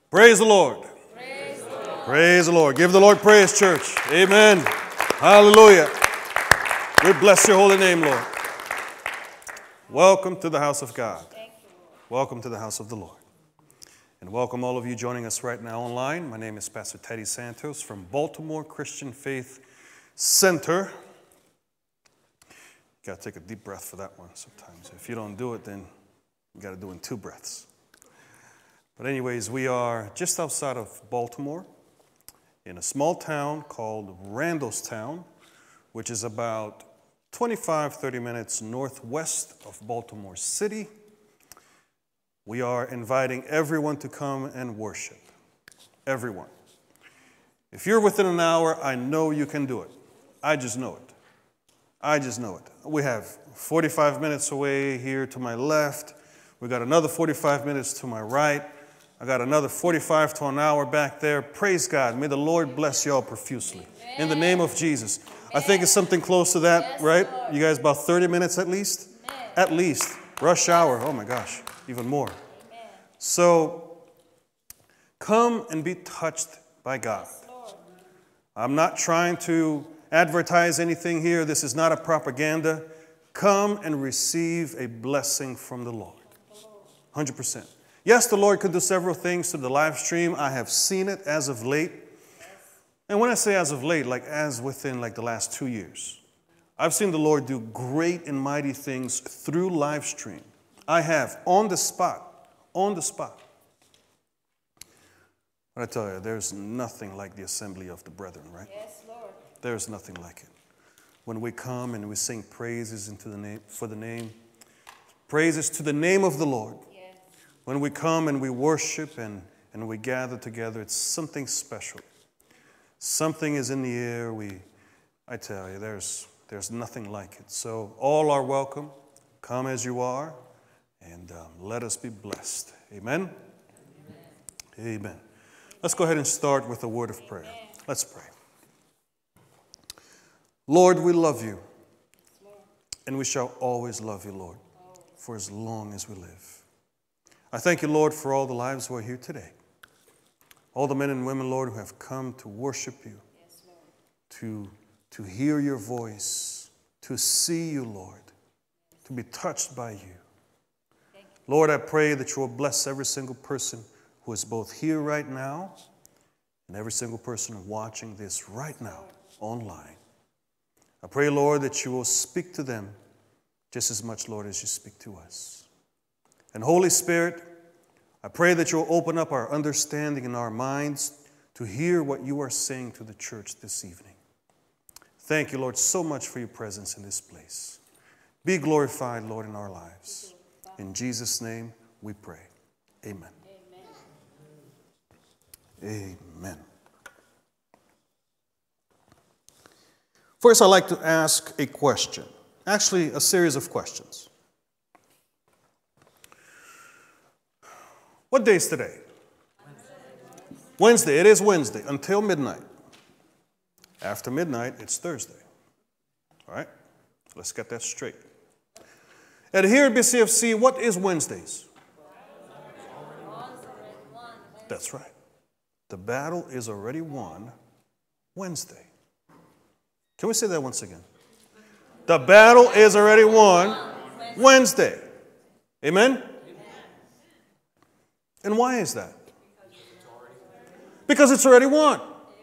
Praise the Lord. Praise the Lord. Praise the Lord. Give the Lord praise, church. Amen. Hallelujah. We bless your holy name, Lord. Welcome to the house of God. Welcome to the house of the Lord. And welcome all of you joining us right now online. My name is Pastor Teddy Santos from Baltimore Christian Faith Center. You got to take a deep breath for that one sometimes. If you don't do it, then you got to do it in 2 breaths. But anyways, we are just outside of Baltimore in a small town called Randallstown, which is about 25-30 minutes northwest of Baltimore City. We are inviting everyone to come and worship. Everyone. If you're within an hour, I know you can do it. I just know it. I just know it. We have 45 minutes away here to my left. We got another 45 minutes to my right. I got another 45 to an hour back there. Praise God. May the Lord bless you all profusely. Amen. In the name of Jesus. Amen. I think it's something close to that, yes, right? Lord. You guys about 30 minutes at least? Amen. At least. Rush hour. Oh my gosh. Even more. Amen. So come and be touched by God. Yes, I'm not trying to advertise anything here. This is not a propaganda. Come and receive a blessing from the Lord. 100%. Yes, the Lord could do several things through the live stream. I have seen it as of late. And when I say as of late, like as within like the last 2 years, I've seen the Lord do great and mighty things through live stream. I have, on the spot. But I tell you, there's nothing like the assembly of the brethren, right? Yes, Lord. There's nothing like it. When we come and we sing praises into the name, praises to the name of the Lord. When we come and we worship and we gather together, it's something special. Something is in the air. I tell you, there's nothing like it. So all are welcome. Come as you are, and let us be blessed. Amen? Amen? Amen. Let's go ahead and start with a word of prayer. Let's pray. Lord, we love you, and we shall always love you, Lord, for as long as we live. I thank you, Lord, for all the lives who are here today. All the men and women, Lord, who have come to worship you, yes, Lord. To hear your voice, to see you, Lord, to be touched by you. Lord, I pray that you will bless every single person who is both here right now and every single person watching this right now online. I pray, Lord, that you will speak to them just as much, Lord, as you speak to us. And Holy Spirit, I pray that you'll open up our understanding and our minds to hear what you are saying to the church this evening. Thank you, Lord, so much for your presence in this place. Be glorified, Lord, in our lives. In Jesus' name we pray. Amen. Amen. Amen. First, I'd like to ask a question. Actually, a series of questions. What day is today? Wednesday. It is Wednesday until midnight. After midnight, it's Thursday. All right? Let's get that straight. And here at BCFC, what is Wednesdays? That's right. The battle is already won Wednesday. Can we say that once again? The battle is already won Wednesday. Amen? And why is that? Because it's already won.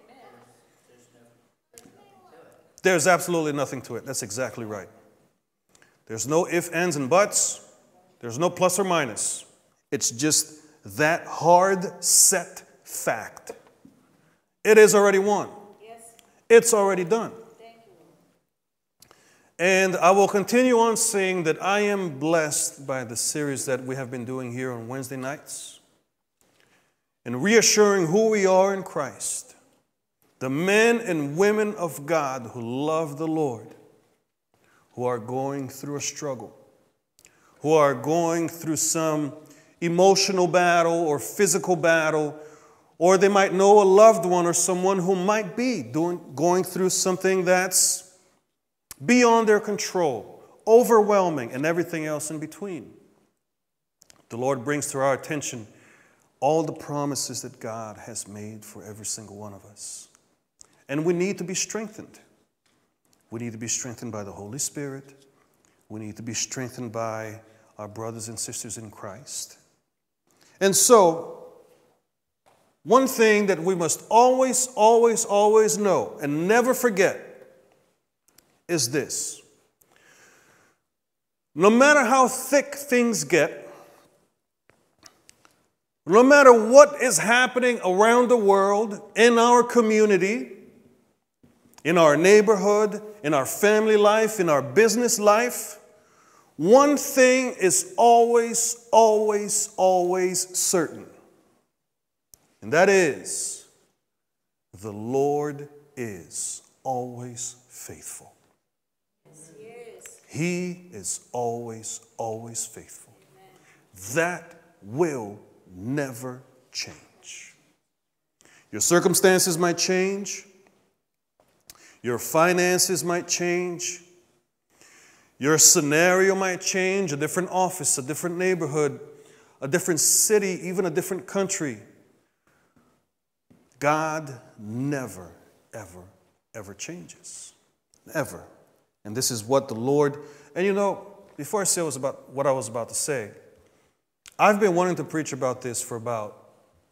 There's absolutely nothing to it. That's exactly right. There's no ifs, ands, and buts. There's no plus or minus. It's just that hard set fact. It is already won. It's already done. And I will continue on saying that I am blessed by the series that we have been doing here on Wednesday nights. And reassuring who we are in Christ, the men and women of God who love the Lord, who are going through a struggle, who are going through some emotional battle or physical battle, or they might know a loved one or someone who might be going through something that's beyond their control, overwhelming, and everything else in between. The Lord brings to our attention all the promises that God has made for every single one of us. And we need to be strengthened. We need to be strengthened by the Holy Spirit. We need to be strengthened by our brothers and sisters in Christ. And so, one thing that we must always, always, always know and never forget is this. No matter how thick things get, no matter what is happening around the world, in our community, in our neighborhood, in our family life, in our business life, one thing is always, always, always certain. And that is, the Lord is always faithful. He is always, always faithful. That will never change. Your circumstances might change. Your finances might change. Your scenario might change. A different office, a different neighborhood, a different city, even a different country. God never, ever, ever changes. Ever. And this is what the Lord, and you know, before I say what I was about to say, I've been wanting to preach about this for about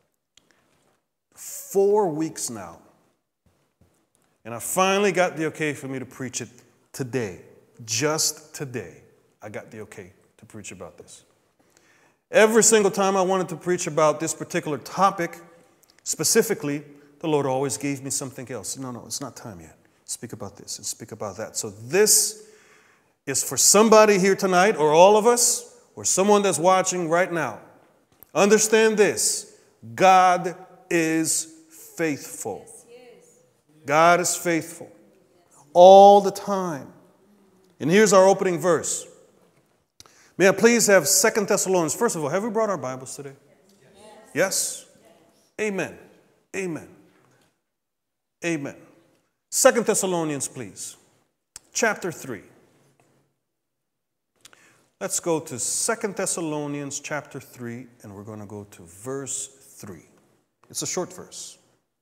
4 weeks now. And I finally got the okay for me to preach it today. Just today, I got the okay to preach about this. Every single time I wanted to preach about this particular topic, specifically, the Lord always gave me something else. No, it's not time yet. Speak about this and speak about that. So this is for somebody here tonight, or all of us, or someone that's watching right now. Understand this. God is faithful. God is faithful all the time. And here's our opening verse. May I please have 2 Thessalonians. First of all, have we brought our Bibles today? Yes? Amen. Amen. Amen. 2 Thessalonians, please. Chapter 3. Let's go to 2 Thessalonians chapter 3, and we're going to go to verse 3. It's a short verse.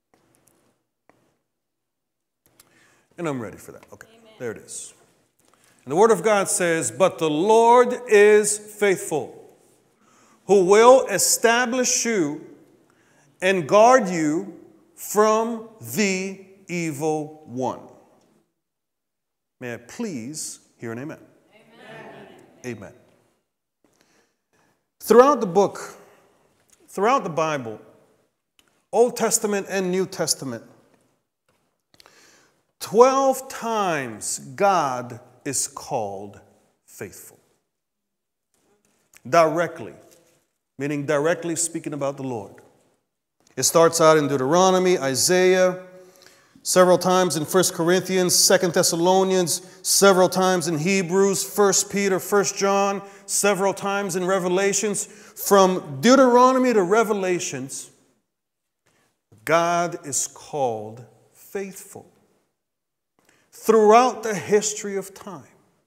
And I'm ready for that. Okay, amen. There it is. And the Word of God says, "But the Lord is faithful, who will establish you and guard you from the evil one." May I please hear an amen? Amen. Amen. Throughout the book, throughout the Bible, Old Testament and New Testament, 12 times God is called faithful. Directly, meaning directly speaking about the Lord. It starts out in Deuteronomy, Isaiah, several times in 1 Corinthians, 2 Thessalonians, several times in Hebrews, 1 Peter, 1 John, several times in Revelations. From Deuteronomy to Revelations, God is called faithful throughout the history of time.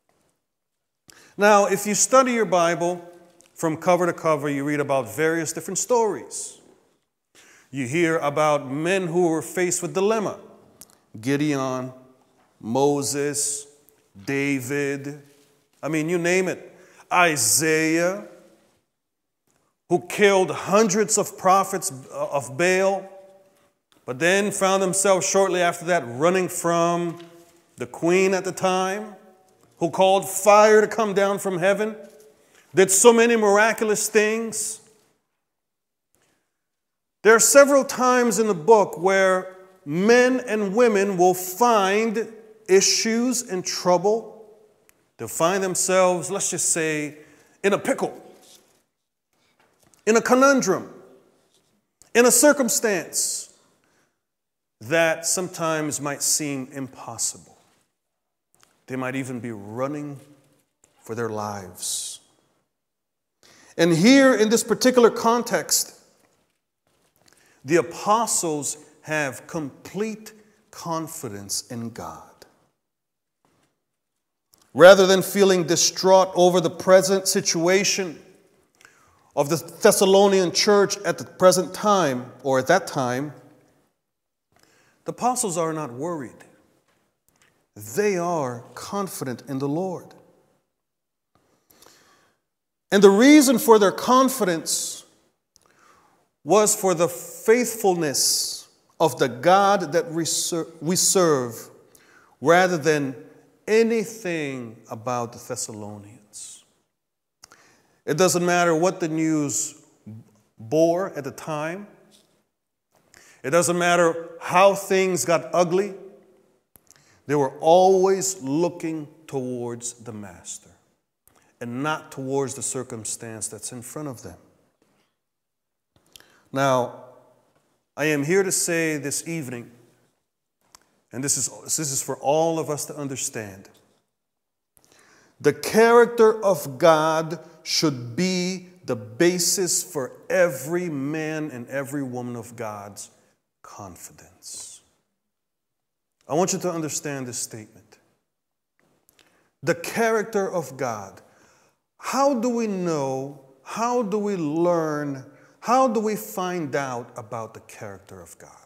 Now, if you study your Bible from cover to cover, you read about various different stories. You hear about men who were faced with dilemma. Gideon, Moses, David, I mean, you name it. Isaiah, who killed hundreds of prophets of Baal, but then found himself shortly after that running from the queen at the time, who called fire to come down from heaven, did so many miraculous things. There are several times in the book where men and women will find issues and trouble. They'll find themselves, let's just say, in a pickle, in a conundrum, in a circumstance that sometimes might seem impossible. They might even be running for their lives. And here in this particular context, the apostles have complete confidence in God. Rather than feeling distraught over the present situation of the Thessalonian church at the present time, or at that time, the apostles are not worried. They are confident in the Lord. And the reason for their confidence was for the faithfulness of the God that we serve, rather than anything about the Thessalonians. It doesn't matter what the news bore at the time. It doesn't matter how things got ugly. They were always looking towards the Master and not towards the circumstance that's in front of them. Now, I am here to say this evening, and this is for all of us to understand, the character of God should be the basis for every man and every woman of God's confidence. I want you to understand this statement. The character of God. How do we know? How do we learn? How do we find out about the character of God?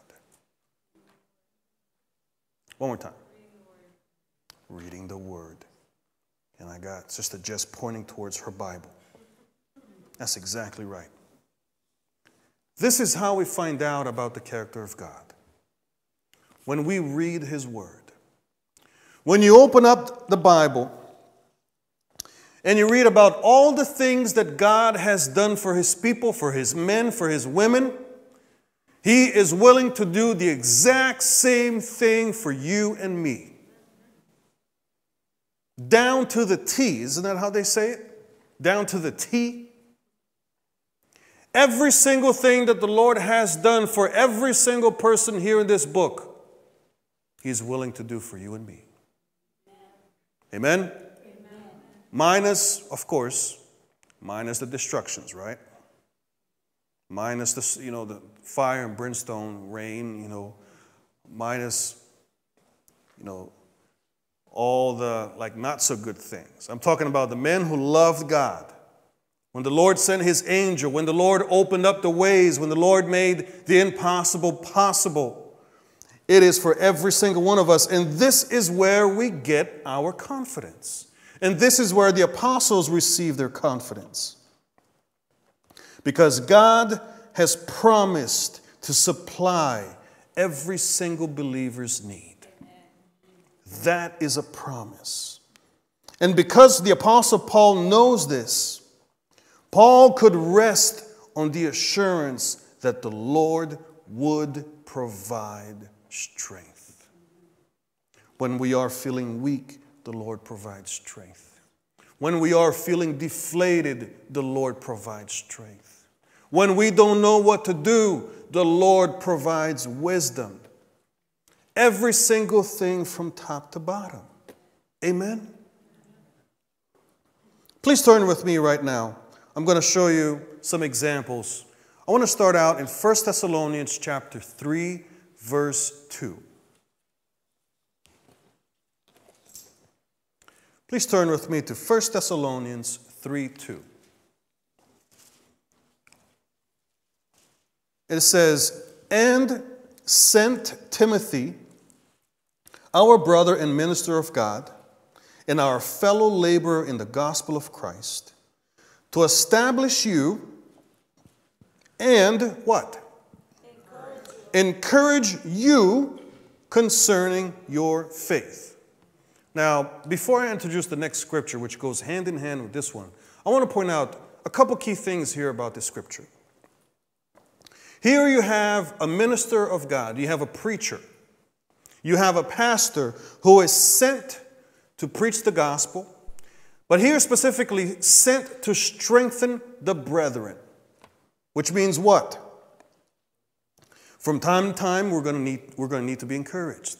One more time. Reading the Word. And I got Sister Jess pointing towards her Bible. That's exactly right. This is how we find out about the character of God. When we read His Word. When you open up the Bible and you read about all the things that God has done for His people, for His men, for His women, He is willing to do the exact same thing for you and me. Down to the T. Isn't that how they say it? Down to the T. Every single thing that the Lord has done for every single person here in this book, He's willing to do for you and me. Amen? Amen. Minus, of course, minus the destructions, right? Minus the, the fire and brimstone, rain, minus, all the, not so good things. I'm talking about the men who loved God. When the Lord sent His angel, when the Lord opened up the ways, when the Lord made the impossible possible. It is for every single one of us. And this is where we get our confidence. And this is where the apostles receive their confidence. Because God has promised to supply every single believer's need. That is a promise. And because the Apostle Paul knows this, Paul could rest on the assurance that the Lord would provide strength. When we are feeling weak, the Lord provides strength. When we are feeling deflated, the Lord provides strength. When we don't know what to do, the Lord provides wisdom. Every single thing from top to bottom. Amen? Please turn with me right now. I'm going to show you some examples. I want to start out in 1 Thessalonians chapter 3, verse 2. Please turn with me to 1 Thessalonians 3:2. It says, "And sent Timothy, our brother and minister of God, and our fellow laborer in the gospel of Christ, to establish you and" what? Encourage you concerning your faith. Now, before I introduce the next scripture, which goes hand in hand with this one, I want to point out a couple key things here about this scripture. Here you have a minister of God. You have a preacher. You have a pastor who is sent to preach the gospel, but here specifically sent to strengthen the brethren, which means what? From time to time, we're going to need to be encouraged.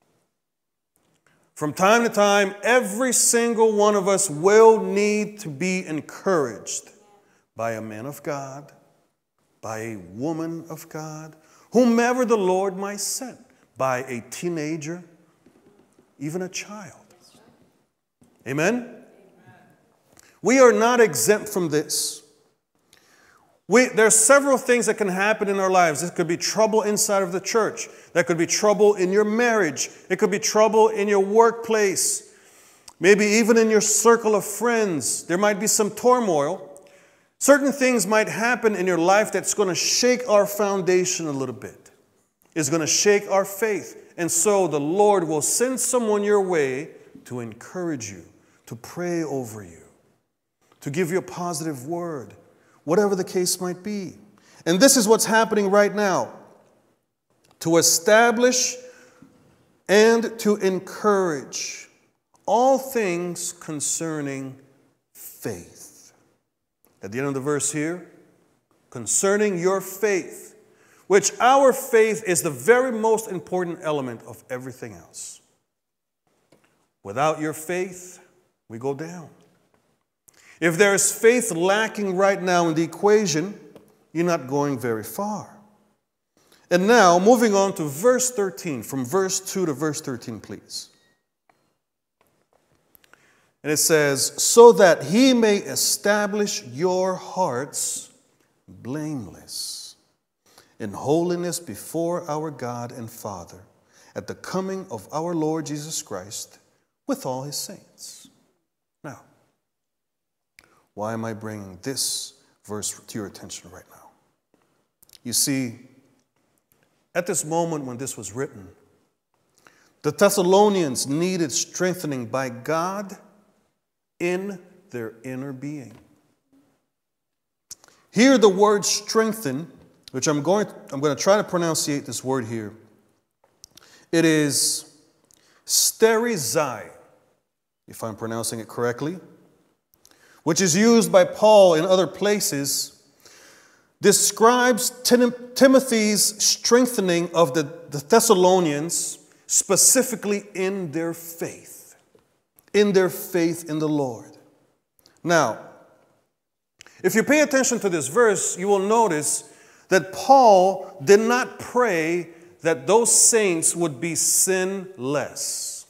From time to time, every single one of us will need to be encouraged by a man of God, by a woman of God, whomever the Lord might send, by a teenager, even a child. Amen? We are not exempt from this. There's several things that can happen in our lives. It could be trouble inside of the church. That could be trouble in your marriage. It could be trouble in your workplace. Maybe even in your circle of friends. There might be some turmoil. Certain things might happen in your life that's going to shake our foundation a little bit. It's going to shake our faith. And so the Lord will send someone your way to encourage you, to pray over you, to give you a positive word, whatever the case might be. And this is what's happening right now. To establish and to encourage all things concerning faith. At the end of the verse here, concerning your faith, which our faith is the very most important element of everything else. Without your faith, we go down. If there is faith lacking right now in the equation, you're not going very far. And now, moving on to verse 13, from verse 2 to verse 13, please. And it says, so that he may establish your hearts blameless in holiness before our God and Father at the coming of our Lord Jesus Christ with all his saints. Now, why am I bringing this verse to your attention right now? You see, at this moment when this was written, the Thessalonians needed strengthening by God in their inner being. Here the word strengthen, which I'm going to try to pronunciate this word here. It is sterizai, if I'm pronouncing it correctly, which is used by Paul in other places, describes Timothy's strengthening of the Thessalonians specifically in their faith in the Lord. Now, if you pay attention to this verse, you will notice that Paul did not pray that those saints would be sinless.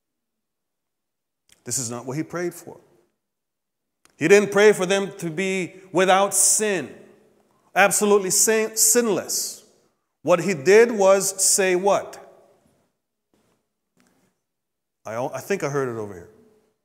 This is not what he prayed for. He didn't pray for them to be without sin, absolutely sinless. What he did was say what? I think I heard it over here.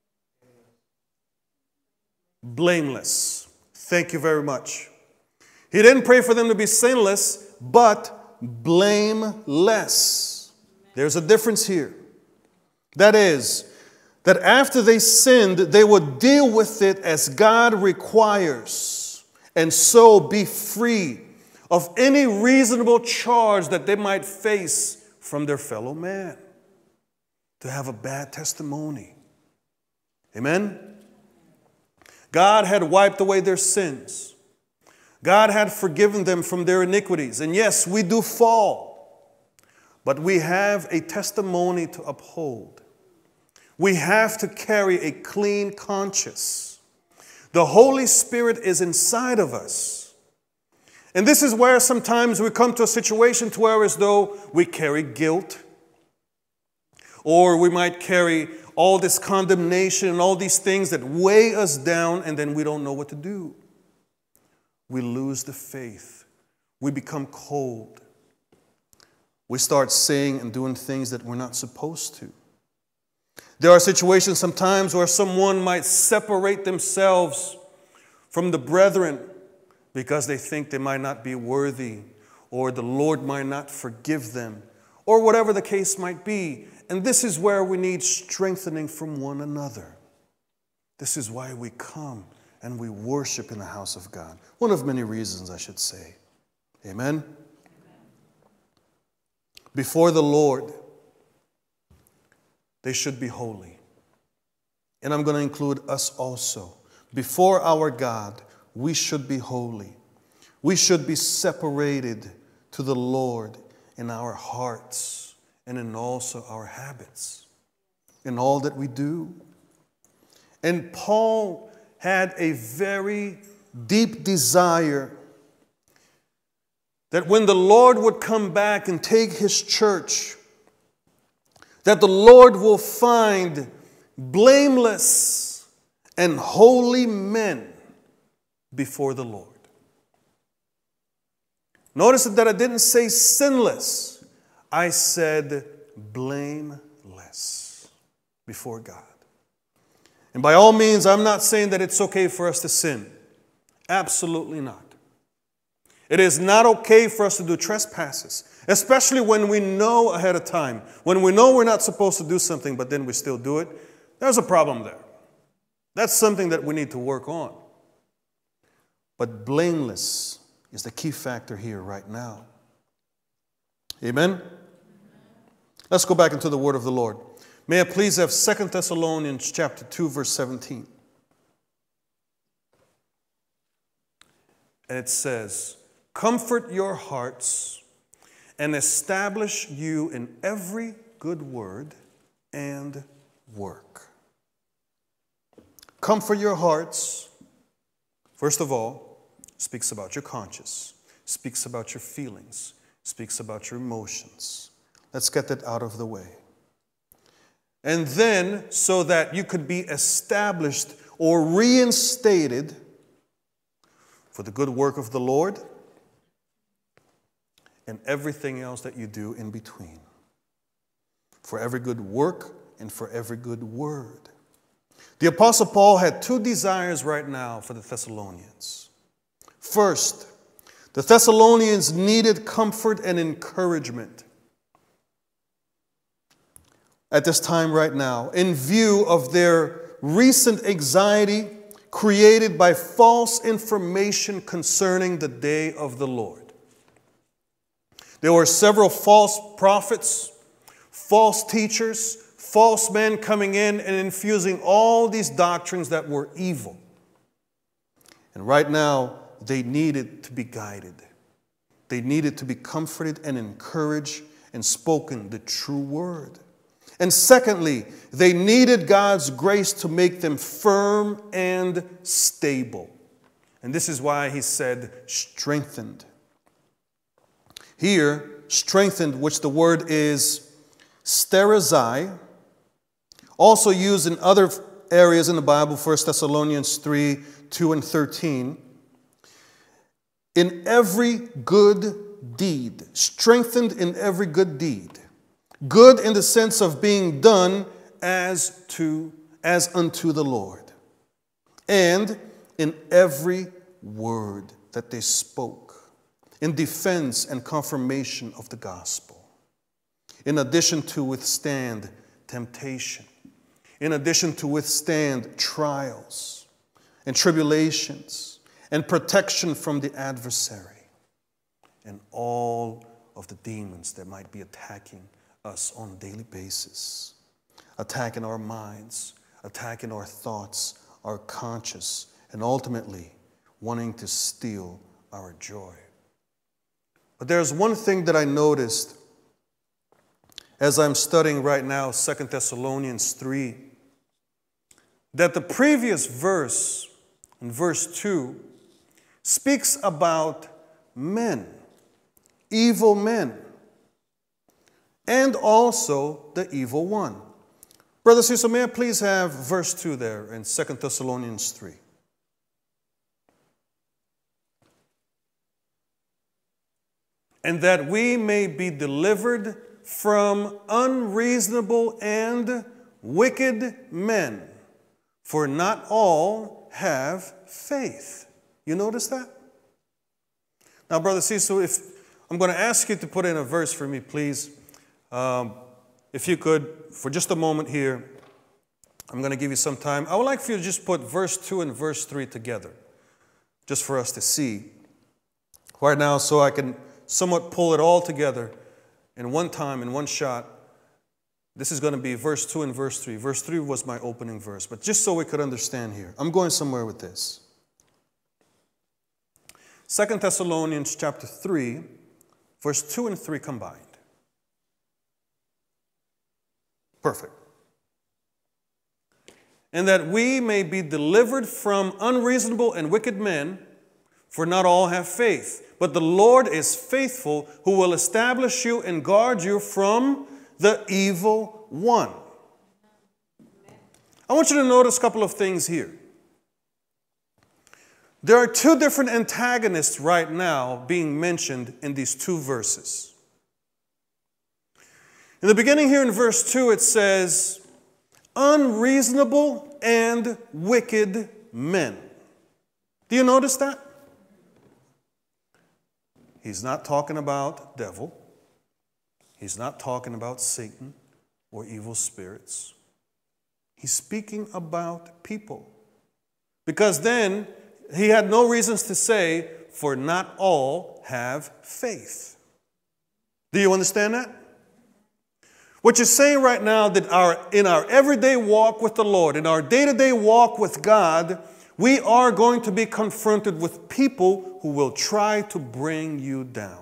Blameless. Thank you very much. He didn't pray for them to be sinless, but blameless. There's a difference here. That is, that after they sinned, they would deal with it as God requires, and so be free of any reasonable charge that they might face from their fellow man, to have a bad testimony. Amen? God had wiped away their sins. God had forgiven them from their iniquities. And yes, we do fall, but we have a testimony to uphold. We have to carry a clean conscience. The Holy Spirit is inside of us. And this is where sometimes we come to a situation to where as though we carry guilt, or we might carry all this condemnation and all these things that weigh us down, and then we don't know what to do. We lose the faith. We become cold. We start saying and doing things that we're not supposed to. There are situations sometimes where someone might separate themselves from the brethren because they think they might not be worthy, or the Lord might not forgive them, or whatever the case might be. And this is where we need strengthening from one another. This is why we come and we worship in the house of God. One of many reasons, I should say. Amen? Before the Lord, they should be holy. And I'm going to include us also. Before our God, we should be holy. We should be separated to the Lord in our hearts and in also our habits, in all that we do. And Paul had a very deep desire that when the Lord would come back and take his church, that the Lord will find blameless and holy men before the Lord. Notice that I didn't say sinless. I said blameless before God. And by all means, I'm not saying that it's okay for us to sin. Absolutely not. It is not okay for us to do trespasses, especially when we know ahead of time. When we know we're not supposed to do something, but then we still do it, there's a problem there. That's something that we need to work on. But blameless is the key factor here right now. Amen? Let's go back into the word of the Lord. May I please have 2 Thessalonians chapter 2, verse 17. And it says, "Comfort your hearts and establish you in every good word and work." Comfort your hearts, first of all, speaks about your conscience, speaks about your feelings, speaks about your emotions. Let's get that out of the way. And then, so that you could be established or reinstated for the good work of the Lord and everything else that you do in between. For every good work and for every good word. The Apostle Paul had two desires right now for the Thessalonians. First, the Thessalonians needed comfort and encouragement at this time right now, in view of their recent anxiety created by false information concerning the day of the Lord. There were several false prophets, false teachers, false men coming in and infusing all these doctrines that were evil. And right now, they needed to be guided. They needed to be comforted and encouraged and spoken the true word. And secondly, they needed God's grace to make them firm and stable. And this is why he said strengthened. Here, strengthened, which the word is sterizai, also used in other areas in the Bible, 1 Thessalonians 3, 2 and 13. In every good deed, strengthened in every good deed. Good in the sense of being done as unto the Lord. And in every word that they spoke, in defense and confirmation of the gospel. In addition to withstand temptation. In addition to withstand trials and tribulations and protection from the adversary and all of the demons that might be attacking us on a daily basis, attacking our minds, attacking our thoughts, our conscience, and ultimately wanting to steal our joy. But there's one thing that I noticed as I'm studying right now 2 Thessalonians 3, that the previous verse, in verse 2, speaks about men, evil men, and also the evil one. Brother Cecil, may I please have verse 2 there in 2 Thessalonians 3. And that we may be delivered from unreasonable and wicked men, for not all have faith. You notice that? Now, Brother Cecil, if I'm going to ask you to put in a verse for me, please. If you could, for just a moment here, I'm going to give you some time. I would like for you to just put verse 2 and verse 3 together, just for us to see right now, so I can somewhat pull it all together in one time, in one shot. This is going to be verse 2 and verse 3. Verse 3 was my opening verse, but just so we could understand here. I'm going somewhere with this. 2 Thessalonians chapter 3, verse 2 and 3 combined. Perfect. And that we may be delivered from unreasonable and wicked men, for not all have faith. But the Lord is faithful, who will establish you and guard you from the evil one. I want you to notice a couple of things here. There are two different antagonists right now being mentioned in these two verses. In the beginning here in verse 2, it says, unreasonable and wicked men. Do you notice that? He's not talking about devil. He's not talking about Satan or evil spirits. He's speaking about people. Because then he had no reasons to say, for not all have faith. Do you understand that? What you're saying right now that in our everyday walk with the Lord, in our day-to-day walk with God, we are going to be confronted with people who will try to bring you down.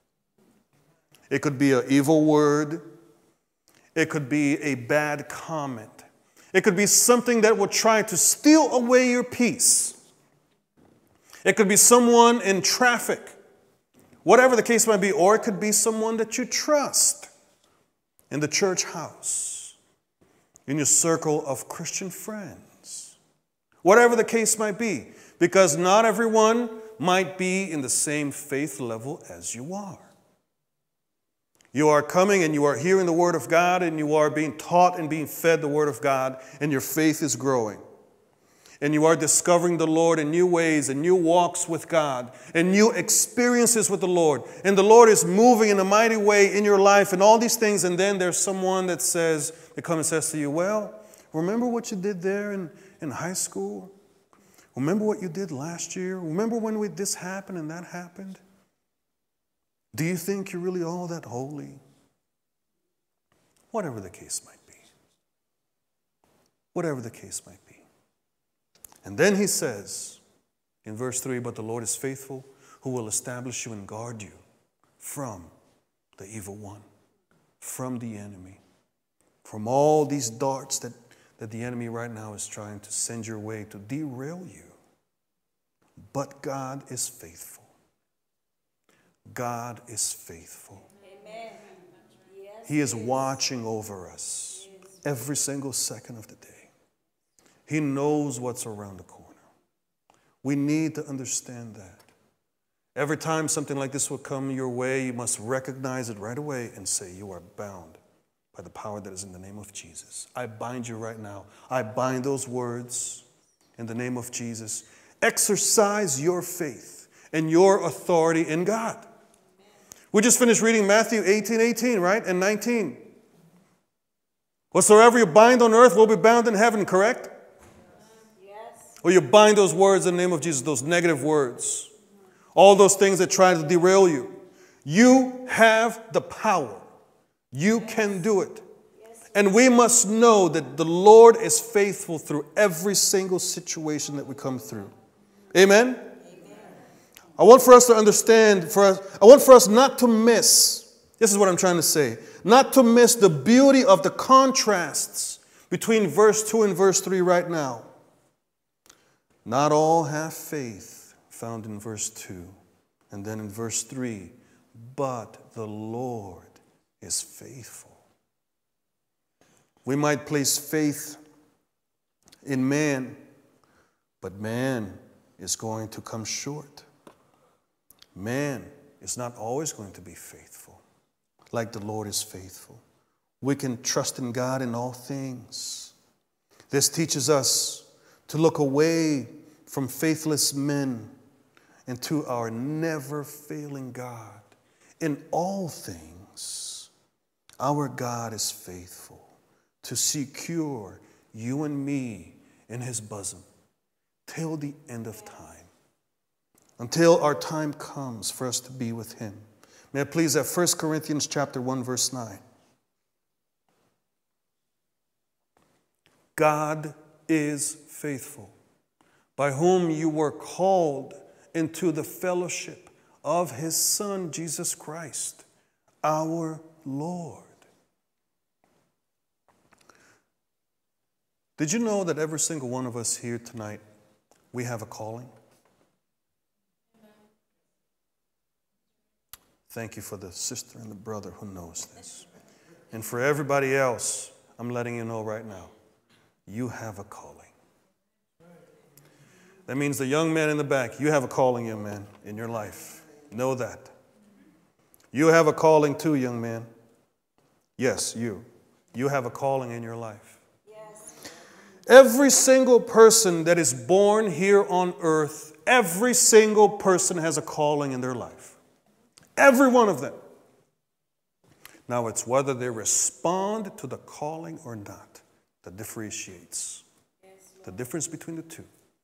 It could be an evil word. It could be a bad comment. It could be something that will try to steal away your peace. It could be someone in traffic, whatever the case might be, or it could be someone that you trust in the church house, in your circle of Christian friends, whatever the case might be, because not everyone might be in the same faith level as you are. You are coming and you are hearing the Word of God and you are being taught and being fed the Word of God, and your faith is growing. And you are discovering the Lord in new ways and new walks with God and new experiences with the Lord. And the Lord is moving in a mighty way in your life and all these things. And then there's someone that comes and says to you, well, remember what you did there in high school? Remember what you did last year? Remember when this happened and that happened? Do you think you're really all that holy? Whatever the case might be. Whatever the case might be. And then he says in verse 3, but the Lord is faithful, who will establish you and guard you from the evil one, from the enemy, from all these darts that the enemy right now is trying to send your way to derail you. But God is faithful. God is faithful. Amen. Yes, he is watching over us every single second of the day. He knows what's around the corner. We need to understand that. Every time something like this will come your way, you must recognize it right away and say, you are bound by the power that is in the name of Jesus. I bind you right now. I bind those words in the name of Jesus. Exercise your faith and your authority in God. We just finished reading Matthew 18:18, right? And 19. Whatsoever you bind on earth will be bound in heaven, correct? Or you bind those words in the name of Jesus, those negative words. All those things that try to derail you. You have the power. You can do it. And we must know that the Lord is faithful through every single situation that we come through. Amen? I want for us to understand, I want for us not to miss, this is what I'm trying to say, not to miss the beauty of the contrasts between verse 2 and verse 3 right now. Not all have faith, found in verse 2. And then in verse 3, but the Lord is faithful. We might place faith in man, but man is going to come short. Man is not always going to be faithful, like the Lord is faithful. We can trust in God in all things. This teaches us to look away from faithless men and to our never-failing God. In all things, our God is faithful to secure you and me in His bosom till the end of time, until our time comes for us to be with Him. May I please have 1 Corinthians chapter 1, verse 9. God is faithful, by whom you were called into the fellowship of His Son, Jesus Christ, our Lord. Did you know that every single one of us here tonight, we have a calling? Thank you for the sister and the brother who knows this. And for everybody else, I'm letting you know right now, you have a calling. That means the young man in the back, you have a calling, young man, in your life. Know that. You have a calling too, young man. Yes, you. You have a calling in your life. Yes. Every single person that is born here on earth, every single person has a calling in their life. Every one of them. Now it's whether they respond to the calling or not that differentiates the difference between the two.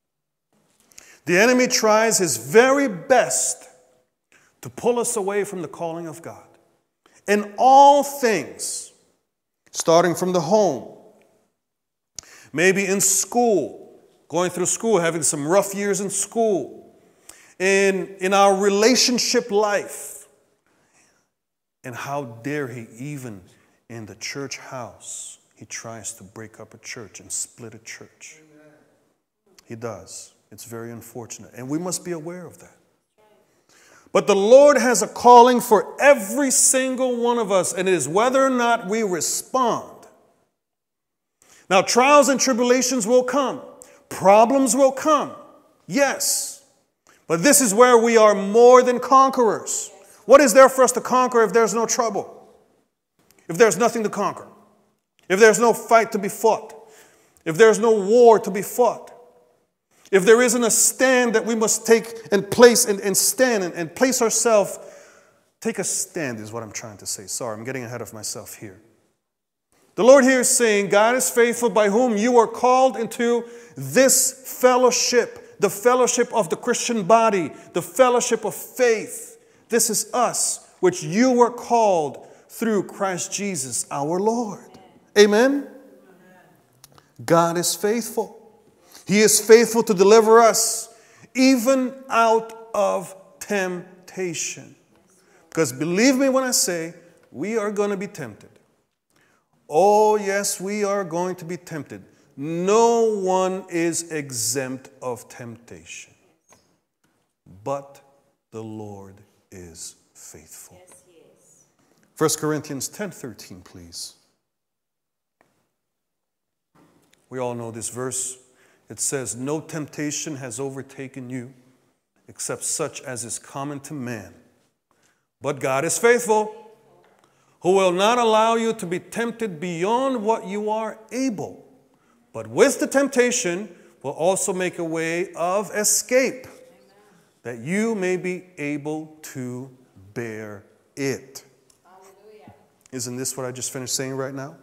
The enemy tries his very best to pull us away from the calling of God. In all things, starting from the home, maybe in school, going through school, having some rough years in school, in our relationship life, and how dare he, even in the church house, he tries to break up a church and split a church. He does. It's very unfortunate, and we must be aware of that. But the Lord has a calling for every single one of us, and it is whether or not we respond. Now, trials and tribulations will come. Problems will come. Yes. But this is where we are more than conquerors. What is there for us to conquer if there's no trouble? If there's nothing to conquer? If there's no fight to be fought? If there's no war to be fought? If there isn't a stand that we must take and place and stand and place ourselves, take a stand is what I'm trying to say. Sorry, I'm getting ahead of myself here. The Lord here is saying, God is faithful by whom you are called into this fellowship, the fellowship of the Christian body, the fellowship of faith. This is us, which you were called through Christ Jesus our Lord. Amen? God is faithful. He is faithful to deliver us even out of temptation. Because believe me when I say, we are going to be tempted. Oh, yes, we are going to be tempted. No one is exempt of temptation. But the Lord is faithful. Yes, he is. 1 Corinthians 10:13, please. We all know this verse. It says, no temptation has overtaken you except such as is common to man. But God is faithful, who will not allow you to be tempted beyond what you are able, but with the temptation will also make a way of escape, that you may be able to bear it. Hallelujah. Isn't this what I just finished saying right now?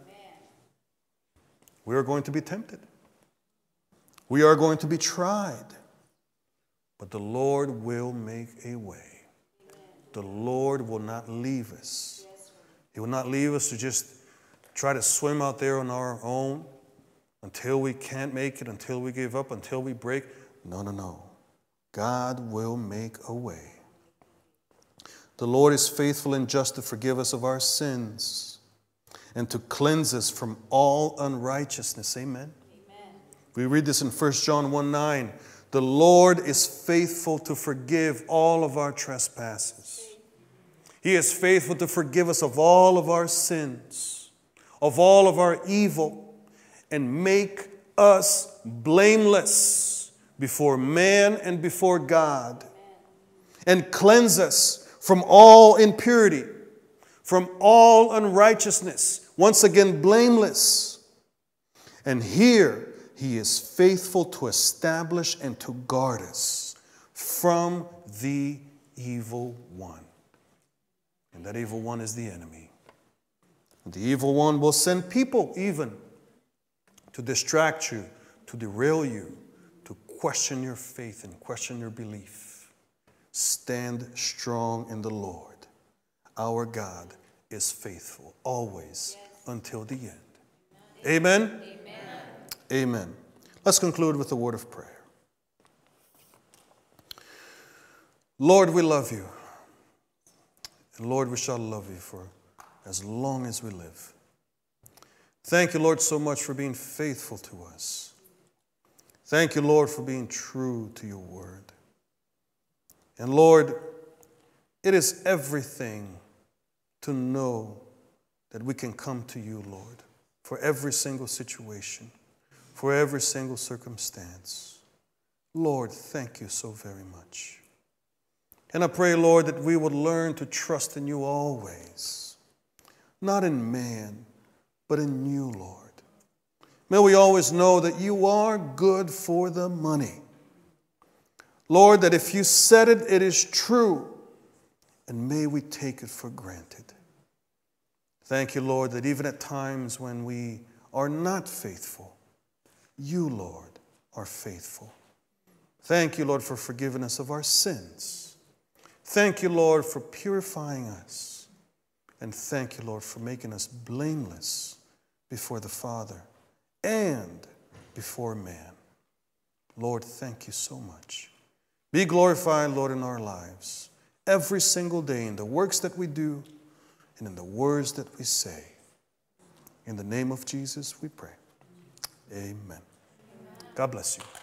We are going to be tempted. We are going to be tried. But the Lord will make a way. The Lord will not leave us. He will not leave us to just try to swim out there on our own until we can't make it, until we give up, until we break. No, no, no. God will make a way. The Lord is faithful and just to forgive us of our sins and to cleanse us from all unrighteousness. Amen. We read this in 1 John 1:9. The Lord is faithful to forgive all of our trespasses. He is faithful to forgive us of all of our sins, of all of our evil, and make us blameless before man and before God, and cleanse us from all impurity, from all unrighteousness, once again blameless. And here, He is faithful to establish and to guard us from the evil one. And that evil one is the enemy. And the evil one will send people even to distract you, to derail you, to question your faith and question your belief. Stand strong in the Lord. Our God is faithful always until the end. Amen? Amen. Let's conclude with a word of prayer. Lord, we love you. And Lord, we shall love you for as long as we live. Thank you, Lord, so much for being faithful to us. Thank you, Lord, for being true to your word. And Lord, it is everything to know that we can come to you, Lord, for every single situation, for every single circumstance. Lord, thank you so very much. And I pray, Lord, that we would learn to trust in you always, not in man, but in you, Lord. May we always know that you are good for the money. Lord, that if you said it, it is true, and may we take it for granted. Thank you, Lord, that even at times when we are not faithful, you, Lord, are faithful. Thank you, Lord, for forgiving us of our sins. Thank you, Lord, for purifying us. And thank you, Lord, for making us blameless before the Father and before man. Lord, thank you so much. Be glorified, Lord, in our lives, every single day, in the works that we do and in the words that we say. In the name of Jesus, we pray. Amen. God bless you.